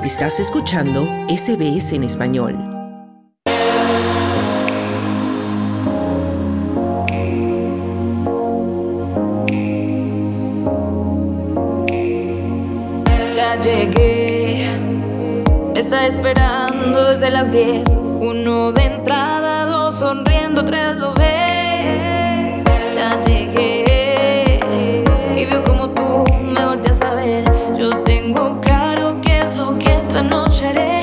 Estás escuchando SBS en español. Ya llegué, me está esperando desde las 10. 1 de entrada, 2 sonriendo, 3 lo ve. Ya llegué y veo como tú me volteas a ver. Yo tengo claro qué es lo que esta noche haré.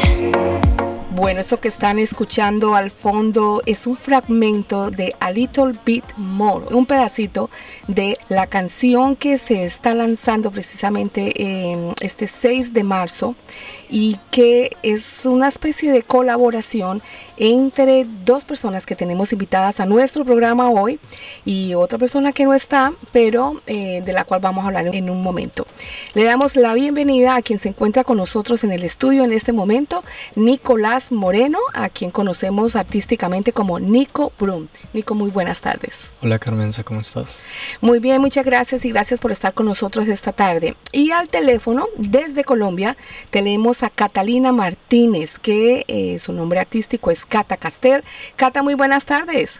Bueno, eso que están escuchando al fondo es un fragmento de A Little Bit More, un pedacito de la canción que se está lanzando precisamente en este 6 de marzo y que es una especie de colaboración entre dos personas que tenemos invitadas a nuestro programa hoy y otra persona que no está, pero de la cual vamos a hablar en un momento. Le damos la bienvenida a quien se encuentra con nosotros en el estudio en este momento, Nicolás Moreno, a quien conocemos artísticamente como Nico Brun. Nico, muy buenas tardes. Hola Carmenza, ¿cómo estás? Muy bien, muchas gracias y gracias por estar con nosotros esta tarde. Y al teléfono, desde Colombia, tenemos a Catalina Martínez, que su nombre artístico es Cata Castel. Cata, muy buenas tardes.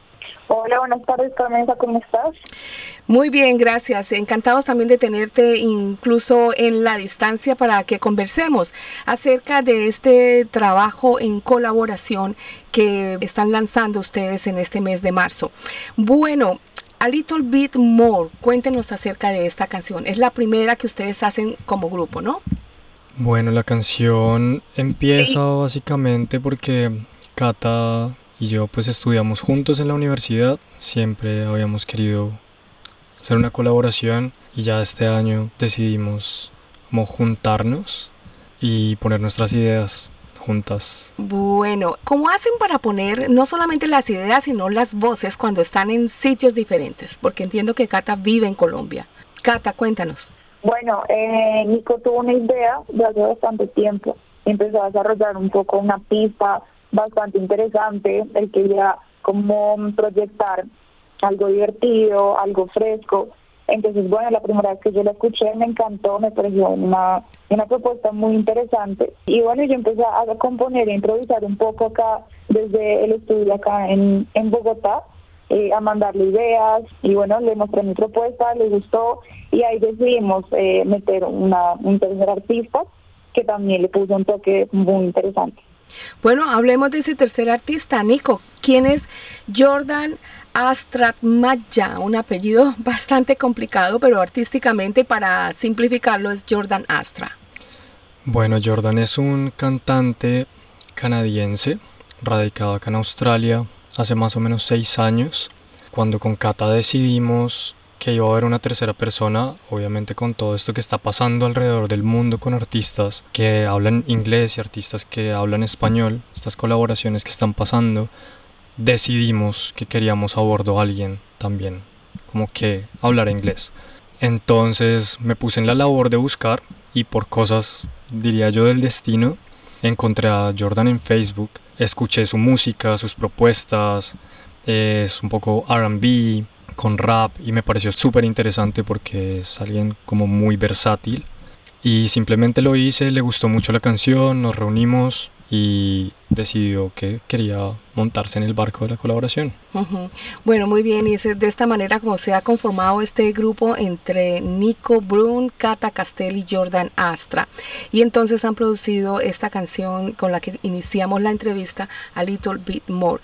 Hola, buenas tardes, Carmenza, ¿cómo estás? Muy bien, gracias. Encantados también de tenerte incluso en la distancia para que conversemos acerca de este trabajo en colaboración que están lanzando ustedes en este mes de marzo. Bueno, A Little Bit More, cuéntenos acerca de esta canción. Es la primera que ustedes hacen como grupo, ¿no? Bueno, la canción empieza básicamente porque Cata y yo pues estudiamos juntos en la universidad. Siempre habíamos querido hacer una colaboración y ya este año decidimos como juntarnos y poner nuestras ideas juntas. Bueno, ¿cómo hacen para poner no solamente las ideas sino las voces cuando están en sitios diferentes? Porque entiendo que Cata vive en Colombia. Cata, cuéntanos. Bueno, Nico tuvo una idea de hace bastante tiempo. Empezó a desarrollar un poco una pista bastante interesante. Él quería como proyectar algo divertido, algo fresco. Entonces, bueno, la primera vez que yo la escuché me encantó, me pareció una propuesta muy interesante. Y bueno, yo empecé a componer e improvisar un poco acá, desde el estudio acá en Bogotá, a mandarle ideas. Y bueno, le mostré mi propuesta, le gustó, y ahí decidimos meter un tercer artista que también le puso un toque muy interesante. Bueno, hablemos de ese tercer artista, Nico. ¿Quién es Jordan Astratmaya? Un apellido bastante complicado, pero artísticamente, para simplificarlo, es Jordan Astra. Bueno, Jordan es un cantante canadiense, radicado acá en Australia hace más o menos 6 años. Cuando con Cata decidimos que iba a haber una tercera persona, obviamente con todo esto que está pasando alrededor del mundo con artistas que hablan inglés y artistas que hablan español, estas colaboraciones que están pasando, decidimos que queríamos a bordo a alguien también, como que hablar inglés. Entonces me puse en la labor de buscar y por cosas, diría yo, del destino, encontré a Jordan en Facebook, escuché su música, sus propuestas, es un poco R&B, con rap, y me pareció súper interesante porque es alguien como muy versátil y simplemente lo hice, le gustó mucho la canción, nos reunimos y decidió que quería montarse en el barco de la colaboración. Uh-huh. Bueno, muy bien, y es de esta manera como se ha conformado este grupo entre Nico Brun, Cata Castel y Jordan Astra. Y entonces han producido esta canción con la que iniciamos la entrevista, A Little Bit More.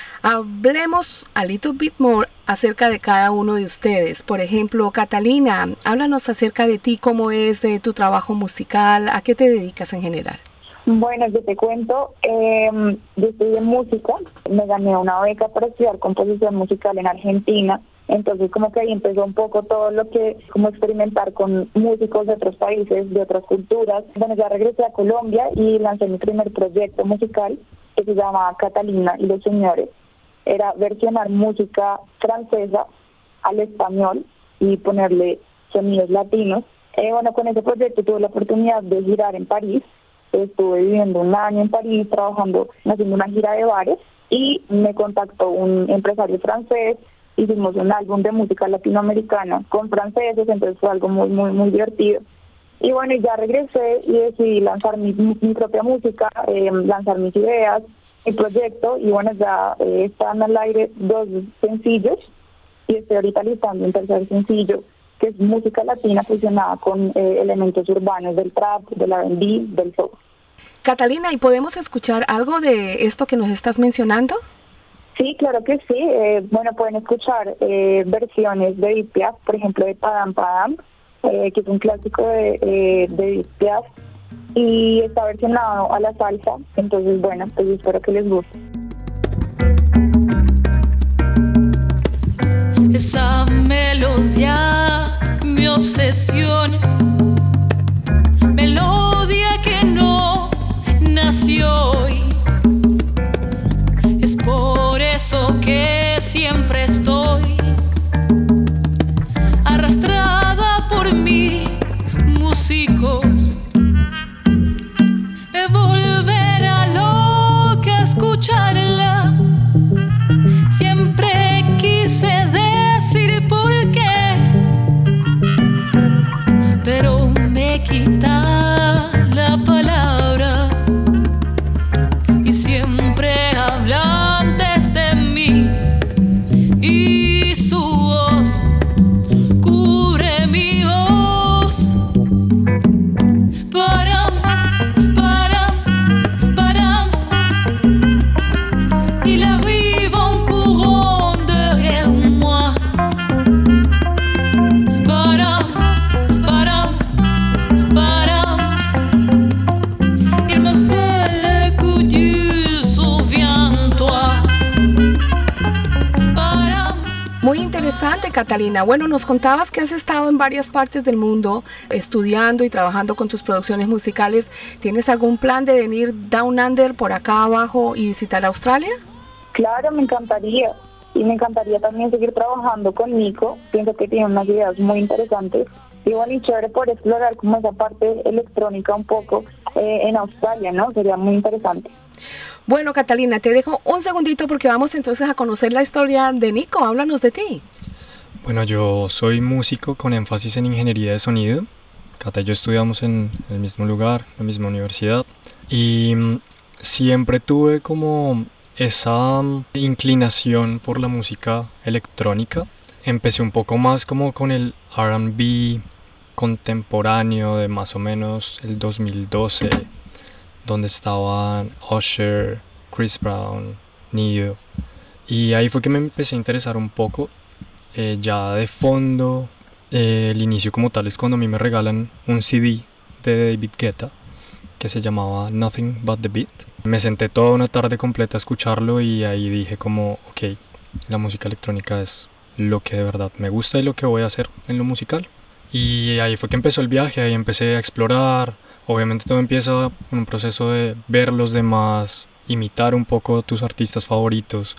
Hablemos a little bit more acerca de cada uno de ustedes. Por ejemplo, Catalina, háblanos acerca de ti, cómo es tu trabajo musical, a qué te dedicas en general. Bueno, yo te cuento, yo estudié música, me gané una beca para estudiar composición musical en Argentina. Entonces como que ahí empezó un poco todo lo que, como experimentar con músicos de otros países, de otras culturas. Bueno, ya regresé a Colombia y lancé mi primer proyecto musical que se llama Catalina y los Señores. Era versionar música francesa al español y ponerle sonidos latinos. Bueno, con ese proyecto tuve la oportunidad de girar en París. Estuve viviendo 1 año en París, trabajando, haciendo una gira de bares, y me contactó un empresario francés. Hicimos un álbum de música latinoamericana con franceses, entonces fue algo muy, muy, muy divertido. Y bueno, ya regresé y decidí lanzar mi propia música, lanzar mis ideas, mi proyecto, y bueno, ya están al aire 2 sencillos y estoy ahorita listando un tercer sencillo, que es música latina fusionada con elementos urbanos del trap, del R&B, del soul. Catalina, ¿y podemos escuchar algo de esto que nos estás mencionando? Sí, claro que sí. Bueno, pueden escuchar versiones de Edith Piaf, por ejemplo, de Padam Padam, que es un clásico de Edith Piaf, y está versionado a la salsa. Entonces, bueno, pues espero que les guste. Esa melodía, mi obsesión, melodía que no nació hoy. Es por eso que siempre estoy arrastrada por 1000 músicos. Me volverá loca escucharla. Siempre quise decir por qué, pero me quita la palabra y siempre habla antes de mí, y su voz cubre mi voz. Para, il arrive en courant derrière moi. Para, il me fait le coup du souviens-toi. Muy interesante, Catalina. Bueno, nos contabas que has estado en varias partes del mundo estudiando y trabajando con tus producciones musicales. ¿Tienes algún plan de venir Down Under por acá abajo y visitar Australia? Claro, me encantaría. Y me encantaría también seguir trabajando con Nico. Pienso que tiene unas ideas muy interesantes. Y bueno, y chévere por explorar como esa parte electrónica un poco en Australia, ¿no? Sería muy interesante. Bueno, Catalina, te dejo un segundito porque vamos entonces a conocer la historia de Nico. Háblanos de ti. Bueno, yo soy músico con énfasis en ingeniería de sonido. Cata y yo estudiamos en el mismo lugar, en la misma universidad. Y siempre tuve como esa inclinación por la música electrónica. Empecé un poco más como con el R&B contemporáneo de más o menos el 2012, donde estaban Usher, Chris Brown, Ne-Yo. Y ahí fue que me empecé a interesar un poco. Ya de fondo, el inicio como tal es cuando a mí me regalan un CD de David Guetta que se llamaba Nothing But The Beat. Me senté toda una tarde completa a escucharlo y ahí dije como, ok, la música electrónica es lo que de verdad me gusta y lo que voy a hacer en lo musical. Y ahí fue que empezó el viaje, ahí empecé a explorar. Obviamente todo empieza en un proceso de ver los demás, imitar un poco a tus artistas favoritos.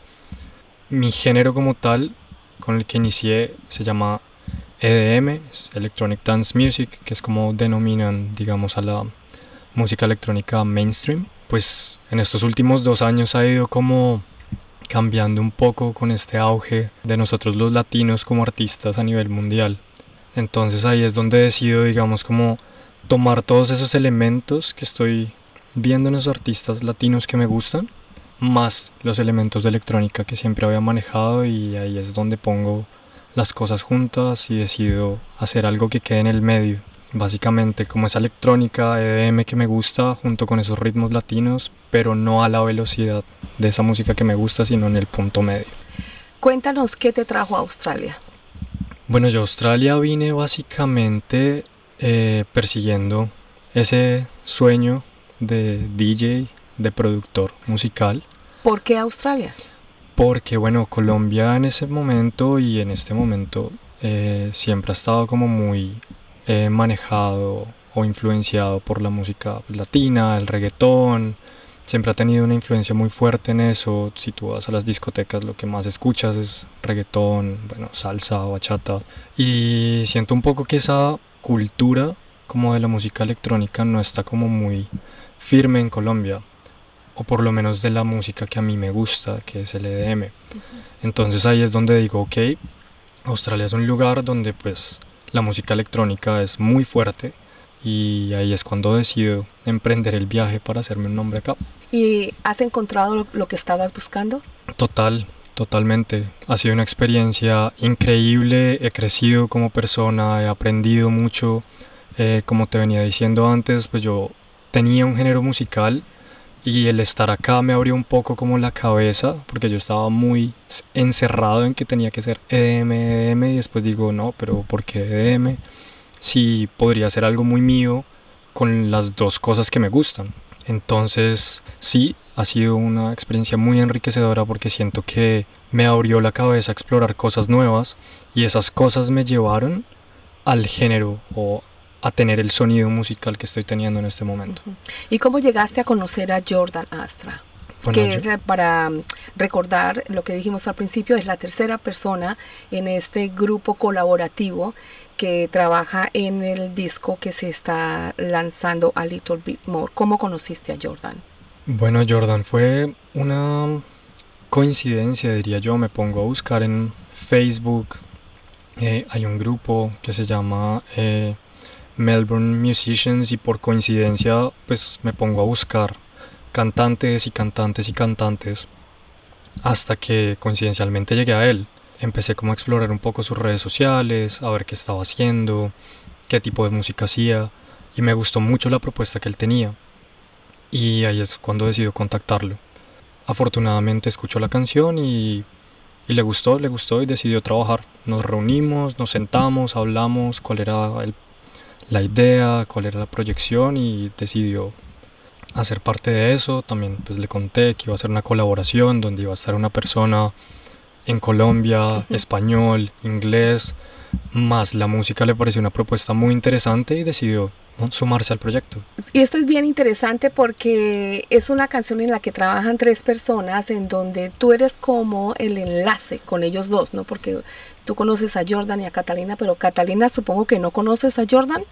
Mi género como tal, con el que inicié, se llama EDM, es Electronic Dance Music, que es como denominan, digamos, a la música electrónica mainstream. Pues en estos últimos 2 años ha ido como cambiando un poco con este auge de nosotros los latinos como artistas a nivel mundial. Entonces ahí es donde decido, digamos, como tomar todos esos elementos que estoy viendo en los artistas latinos que me gustan, más los elementos de electrónica que siempre había manejado, y ahí es donde pongo las cosas juntas y decido hacer algo que quede en el medio. Básicamente como esa electrónica EDM que me gusta junto con esos ritmos latinos, pero no a la velocidad de esa música que me gusta, sino en el punto medio. Cuéntanos qué te trajo a Australia. Bueno, yo a Australia vine básicamente persiguiendo ese sueño de DJ, de productor musical. ¿Por qué Australia? Porque bueno, Colombia en ese momento y en este momento siempre ha estado como muy manejado o influenciado por la música latina, el reggaetón. Siempre ha tenido una influencia muy fuerte en eso. Si tú vas a las discotecas, lo que más escuchas es reggaetón, bueno, salsa, bachata. Y siento un poco que esa cultura como de la música electrónica no está como muy firme en Colombia, o por lo menos de la música que a mí me gusta, que es el EDM. Entonces ahí es donde digo, ok, Australia es un lugar donde pues la música electrónica es muy fuerte y ahí es cuando decido emprender el viaje para hacerme un nombre acá. ¿Y has encontrado lo que estabas buscando? Totalmente. Ha sido una experiencia increíble, he crecido como persona, he aprendido mucho. Como te venía diciendo antes, pues yo tenía un género musical y el estar acá me abrió un poco como la cabeza, porque yo estaba muy encerrado en que tenía que ser EDM, y después digo, no, pero ¿por qué EDM? Sí, podría ser algo muy mío con las dos cosas que me gustan. Entonces, sí, ha sido una experiencia muy enriquecedora porque siento que me abrió la cabeza a explorar cosas nuevas y esas cosas me llevaron al género o a tener el sonido musical que estoy teniendo en este momento. ¿Y cómo llegaste a conocer a Jordan Astra? Bueno, Que es, para recordar lo que dijimos al principio, es la tercera persona en este grupo colaborativo que trabaja en el disco que se está lanzando A Little Bit More. ¿Cómo conociste a Jordan? Bueno, Jordan, fue una coincidencia, diría yo. Me pongo a buscar en Facebook. Hay un grupo que se llama Melbourne Musicians, y por coincidencia pues me pongo a buscar cantantes y cantantes y cantantes hasta que coincidencialmente llegué a él. Empecé como a explorar un poco sus redes sociales, a ver qué estaba haciendo, qué tipo de música hacía, y me gustó mucho la propuesta que él tenía. Y ahí es cuando decidí contactarlo. Afortunadamente escuchó la canción y le gustó y decidió trabajar. Nos reunimos, nos sentamos, hablamos cuál era la idea, cuál era la proyección, y decidió hacer parte de eso. También pues le conté que iba a hacer una colaboración donde iba a estar una persona en Colombia, español, inglés, más la música. Le pareció una propuesta muy interesante y decidió sumarse al proyecto. Y esto es bien interesante porque es una canción en la que trabajan tres personas, en donde tú eres como el enlace con ellos dos, ¿no? Porque tú conoces a Jordan y a Catalina, pero Catalina, supongo que no conoces a Jordan.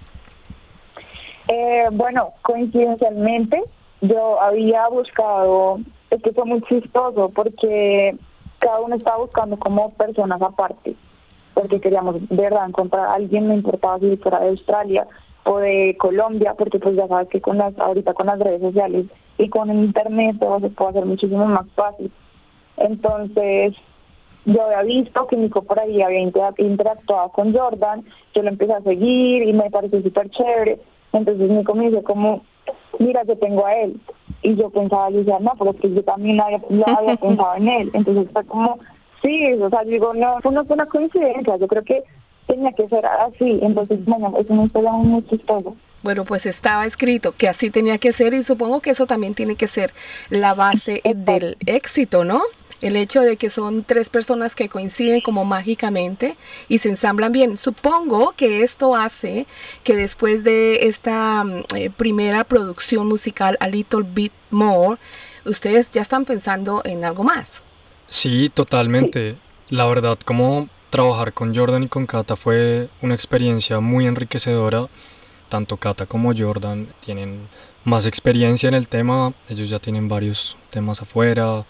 Bueno, coincidencialmente yo había buscado, es que fue muy chistoso porque cada uno estaba buscando como personas aparte, porque queríamos de verdad encontrar a alguien, no importaba si fuera de Australia o de Colombia, porque pues ya sabes que ahorita con las redes sociales y con el internet todo se puede hacer muchísimo más fácil. Entonces yo había visto que Nico por ahí había interactuado con Jordan, yo lo empecé a seguir y me pareció súper chévere. Entonces Nico me dice como, mira, yo tengo a él. Y yo pensaba, yo decía, no, pero es que yo también había pensado en él. Entonces fue como, sí, o sea, digo, no fue una coincidencia, yo creo que tenía que ser así. Entonces, bueno, es una historia muy chistosa. Bueno, pues estaba escrito que así tenía que ser, y supongo que eso también tiene que ser la base del éxito, ¿no? El hecho de que son tres personas que coinciden como mágicamente y se ensamblan bien. Supongo que esto hace que después de esta primera producción musical, A Little Bit More, ustedes ya están pensando en algo más. Sí, totalmente. La verdad, como trabajar con Jordan y con Kata fue una experiencia muy enriquecedora. Tanto Kata como Jordan tienen más experiencia en el tema. Ellos ya tienen varios temas afuera.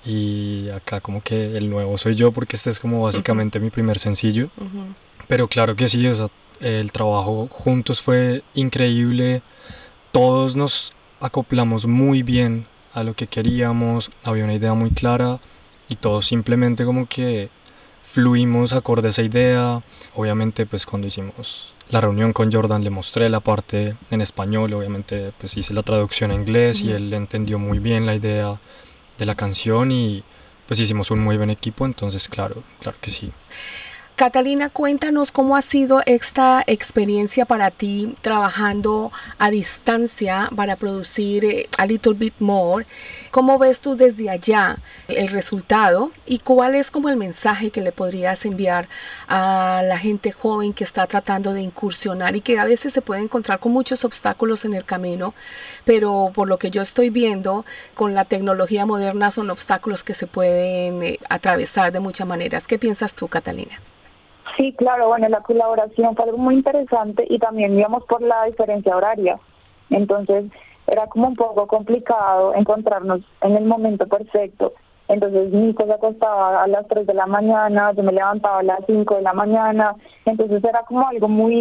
Y acá como que el nuevo soy yo, porque este es como básicamente mi primer sencillo. Pero claro que sí, o sea, el trabajo juntos fue increíble. Todos nos acoplamos muy bien a lo que queríamos, había una idea muy clara y todos simplemente como que fluimos acorde a esa idea. Obviamente pues cuando hicimos la reunión con Jordan le mostré la parte en español, obviamente pues hice la traducción a inglés y él entendió muy bien la idea de la canción y pues hicimos un muy buen equipo. Entonces claro que sí. Catalina, cuéntanos cómo ha sido esta experiencia para ti trabajando a distancia para producir A Little Bit More. ¿Cómo ves tú desde allá el resultado y cuál es como el mensaje que le podrías enviar a la gente joven que está tratando de incursionar y que a veces se puede encontrar con muchos obstáculos en el camino, pero por lo que yo estoy viendo con la tecnología moderna son obstáculos que se pueden atravesar de muchas maneras? ¿Qué piensas tú, Catalina? Sí, claro, bueno, la colaboración fue algo muy interesante y también íbamos por la diferencia horaria. Entonces era como un poco complicado encontrarnos en el momento perfecto. Entonces Nico se acostaba a las 3 de la mañana, yo me levantaba a las 5 de la mañana. Entonces era como algo muy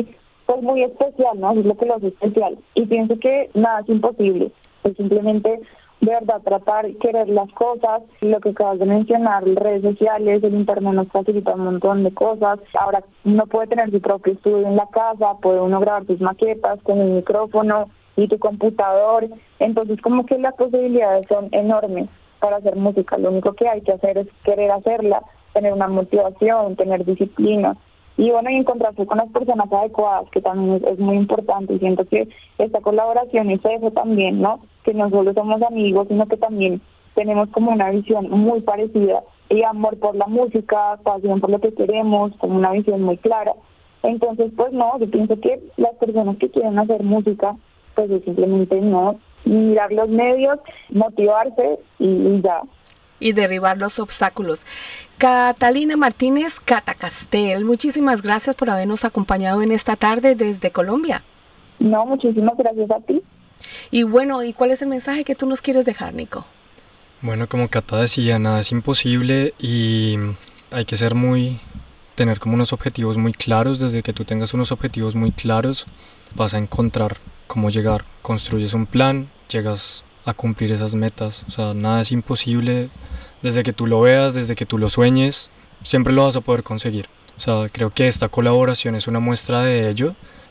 pues muy especial, ¿no? Eso es lo que lo hace especial. Y pienso que nada es imposible, es simplemente de verdad tratar, querer las cosas, lo que acabas de mencionar, las redes sociales, el internet nos facilita un montón de cosas. Ahora uno puede tener su propio estudio en la casa, puede uno grabar sus maquetas con un micrófono y tu computador, entonces como que las posibilidades son enormes para hacer música. Lo único que hay que hacer es querer hacerla, tener una motivación, tener disciplina y bueno, y encontrarse con las personas adecuadas, que también es muy importante. Y siento que esta colaboración es eso también, ¿no? Que no solo somos amigos, sino que también tenemos como una visión muy parecida y amor por la música, pasión por lo que queremos, como una visión muy clara. Entonces, pues no, yo pienso que las personas que quieren hacer música, pues es simplemente no mirar los medios, motivarse y ya. Y derribar los obstáculos. Catalina Martínez Cata Castel, muchísimas gracias por habernos acompañado en esta tarde desde Colombia. No, muchísimas gracias a ti. Y bueno, ¿y cuál es el mensaje que tú nos quieres dejar, Nico? Bueno, como Cata decía, nada es imposible y hay que tener como unos objetivos muy claros. Desde que tú tengas unos objetivos muy claros, vas a encontrar cómo llegar. Construyes un plan, llegas a cumplir esas metas. O sea, nada es imposible. Desde que tú lo veas, desde que tú lo sueñes, siempre lo vas a poder conseguir. O sea, creo que esta colaboración es una muestra de ello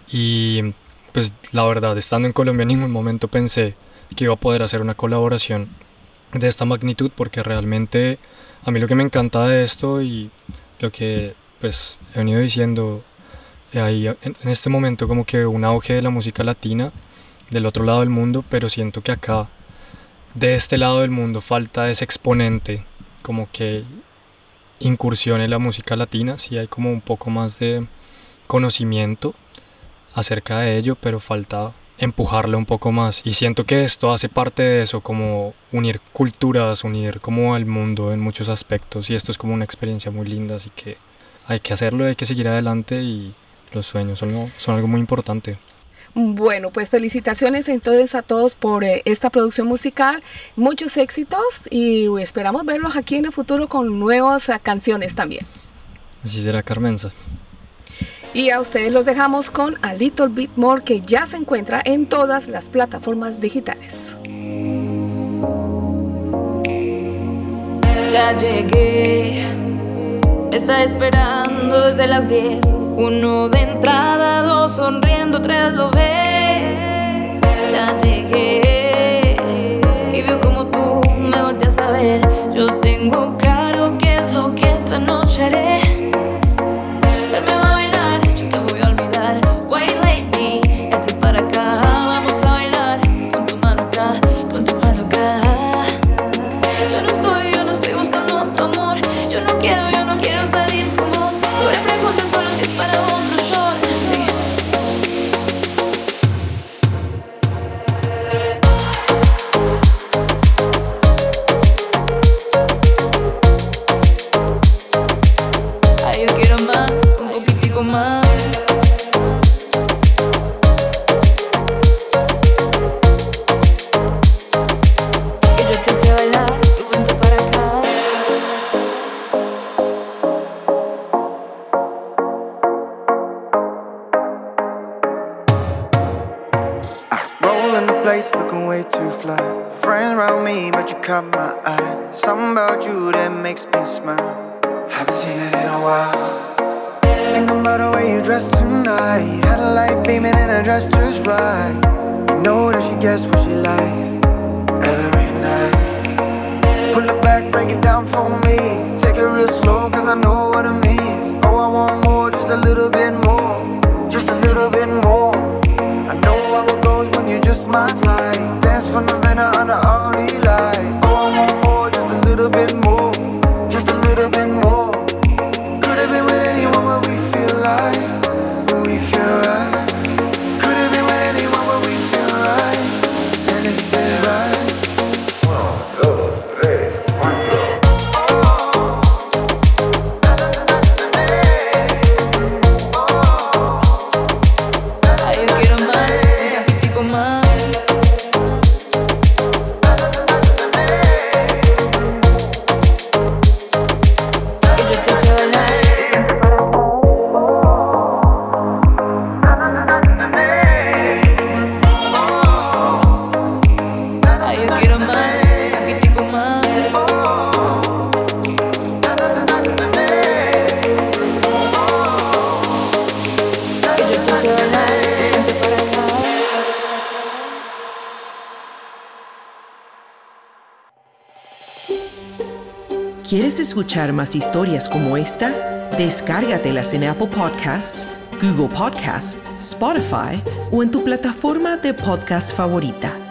y pues la verdad, estando en Colombia en ningún momento pensé que iba a poder hacer una colaboración de esta magnitud, porque realmente a mí lo que me encanta de esto y lo que pues he venido diciendo, hay en este momento como que un auge de la música latina del otro lado del mundo, pero siento que acá de este lado del mundo falta ese exponente como que incursione la música latina. Sí hay como un poco más de conocimiento acerca de ello, pero falta empujarle un poco más, y siento que esto hace parte de eso, como unir culturas, unir como el mundo en muchos aspectos, y esto es como una experiencia muy linda, así que hay que hacerlo, hay que seguir adelante y los sueños son algo muy importante. Bueno, pues felicitaciones entonces a todos por esta producción musical, muchos éxitos y esperamos verlos aquí en el futuro con nuevas canciones también. Así será, Carmenza. Y a ustedes los dejamos con A Little Bit More, que ya se encuentra en todas las plataformas digitales. Ya llegué, me está esperando desde las 10. 1 de entrada, 2 sonriendo, 3 lo ve. Ya llegué y veo como tú me volteas a ver. Yo tengo claro qué es lo que esta noche haré. Él me va a bailar, yo te voy a olvidar. White lady, este es para acá. Vamos a bailar, pon tu mano acá, pon tu mano acá. Yo no estoy buscando tu amor. Yo no quiero salir con vos. Sobre preguntas solo si es para otro short. Sí. Ay, yo quiero más, un poquitico más. Que yo te sé bailar, tú vente para acá. Rolling the place, looking way too fly. Friends around me, but you caught my eye. Something about you that makes me smile. Haven't seen it in a while. Thinking about the way you dress tonight. Had a light beaming and a dress just right. You know that she gets what she likes every night. Pull it back, break it down for me. Take it real slow, cause I know what it means. Oh, I want more, just a little bit more. Just a little bit more. I know how it goes when you're just my type. Dance from the Havana under all the light. Oh, I want more, just a little bit more. Just a little bit more. Could have been with anyone where we feel like, where we feel right. Could have been with anyone where we feel right. And it's right. 1, 2, 3, 4. Ay, yo quiero más, un poquitico más. ¿Quieres escuchar más historias como esta? Descárgatelas en Apple Podcasts, Google Podcasts, Spotify o en tu plataforma de podcast favorita.